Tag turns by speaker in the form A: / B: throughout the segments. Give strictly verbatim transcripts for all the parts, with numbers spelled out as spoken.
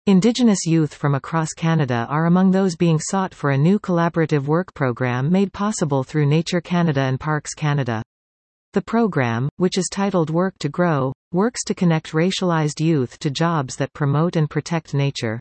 A: Indigenous youth from across Canada are among those being sought for a new collaborative work program made possible through Nature Canada and Parks Canada. The program, which is titled Work to Grow, works to connect racialized youth to jobs that promote and protect nature.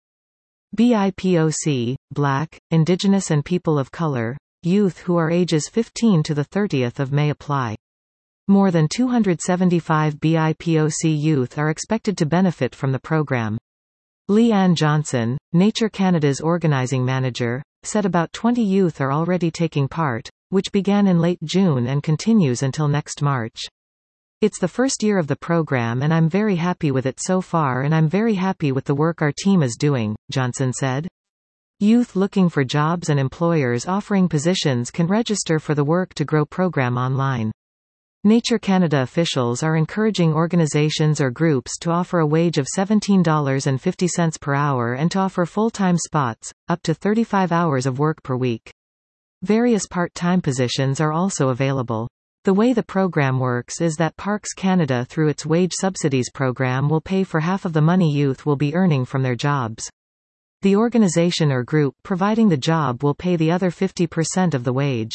A: B I P O C, Black, Indigenous and People of Color, youth who are ages fifteen to the thirtieth of May apply. More than two hundred seventy-five B I P O C youth are expected to benefit from the program. Leanne Johnson, Nature Canada's organizing manager, said about twenty youth are already taking part, which began in late June and continues until next March. It's the first year of the program and I'm very happy with it so far and I'm very happy with the work our team is doing, Johnson said. Youth looking for jobs and employers offering positions can register for the Work to Grow program online. Nature Canada officials are encouraging organizations or groups to offer a wage of seventeen dollars and fifty cents per hour and to offer full-time spots, up to thirty-five hours of work per week. Various part-time positions are also available. The way the program works is that Parks Canada through its wage subsidies program will pay for half of the money youth will be earning from their jobs. The organization or group providing the job will pay the other fifty percent of the wage.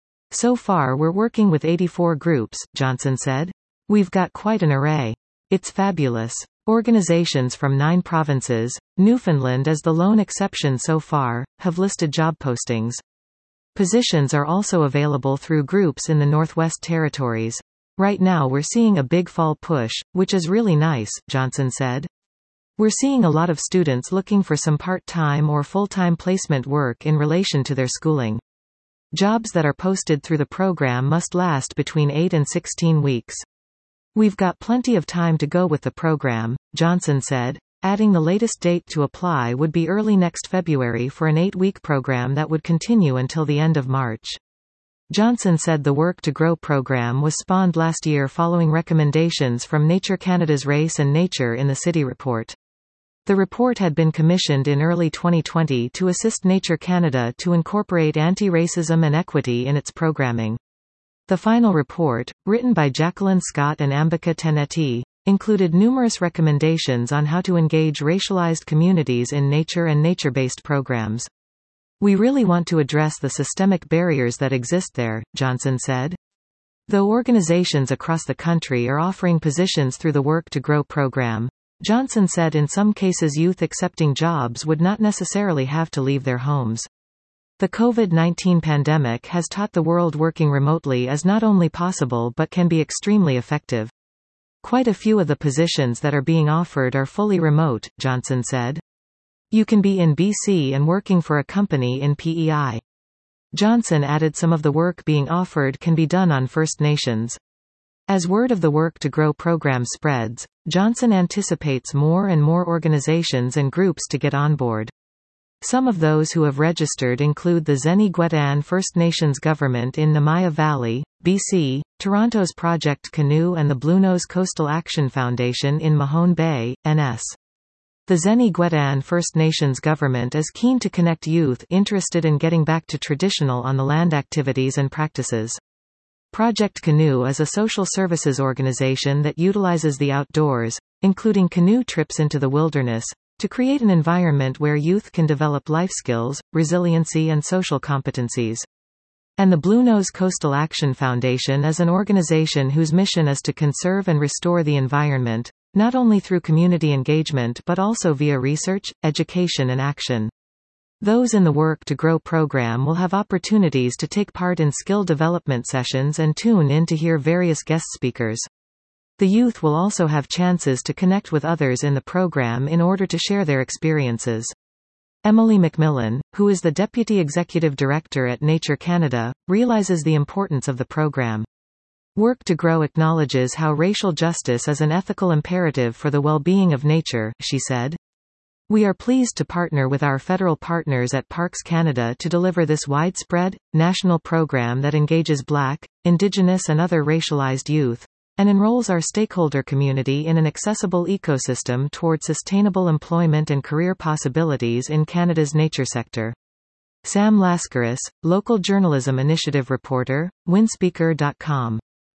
A: So far we're working with eighty-four groups, Johnson said. We've got quite an array. It's fabulous. Organizations from nine provinces, Newfoundland is the lone exception so far, have listed job postings. Positions are also available through groups in the Northwest Territories. Right now we're seeing a big fall push, which is really nice, Johnson said. We're seeing a lot of students looking for some part-time or full-time placement work in relation to their schooling. Jobs that are posted through the program must last between eight and sixteen weeks. We've got plenty of time to go with the program, Johnson said, adding the latest date to apply would be early next February for an eight-week program that would continue until the end of March. Johnson said the Work to Grow program was spawned last year following recommendations from Nature Canada's Race and Nature in the City report. The report had been commissioned in early twenty twenty to assist Nature Canada to incorporate anti-racism and equity in its programming. The final report, written by Jacqueline Scott and Ambika Teneti, included numerous recommendations on how to engage racialized communities in nature and nature-based programs. We really want to address the systemic barriers that exist there, Johnson said. Though organizations across the country are offering positions through the Work to Grow program, Johnson said in some cases youth accepting jobs would not necessarily have to leave their homes. The COVID nineteen pandemic has taught the world working remotely is not only possible but can be extremely effective. Quite a few of the positions that are being offered are fully remote, Johnson said. You can be in B C and working for a company in P E I. Johnson added some of the work being offered can be done on First Nations. As word of the Work to Grow program spreads, Johnson anticipates more and more organizations and groups to get on board. Some of those who have registered include the Zeni Gwetan First Nations Government in Namaya Valley, B C, Toronto's Project Canoe and the Bluenose Coastal Action Foundation in Mahone Bay, N S. The Zeni Gwetan First Nations Government is keen to connect youth interested in getting back to traditional on-the-land activities and practices. Project Canoe is a social services organization that utilizes the outdoors, including canoe trips into the wilderness, to create an environment where youth can develop life skills, resiliency and social competencies. And the Bluenose Coastal Action Foundation is an organization whose mission is to conserve and restore the environment, not only through community engagement but also via research, education and action. Those in the Work to Grow program will have opportunities to take part in skill development sessions and tune in to hear various guest speakers. The youth will also have chances to connect with others in the program in order to share their experiences. Emily McMillan, who is the Deputy Executive Director at Nature Canada, realizes the importance of the program. Work to Grow acknowledges how racial justice is an ethical imperative for the well-being of nature, she said. We are pleased to partner with our federal partners at Parks Canada to deliver this widespread, national program that engages Black, Indigenous and other racialized youth, and enrolls our stakeholder community in an accessible ecosystem toward sustainable employment and career possibilities in Canada's nature sector. Sam Laskaris, Local Journalism Initiative reporter, winspeaker dot com.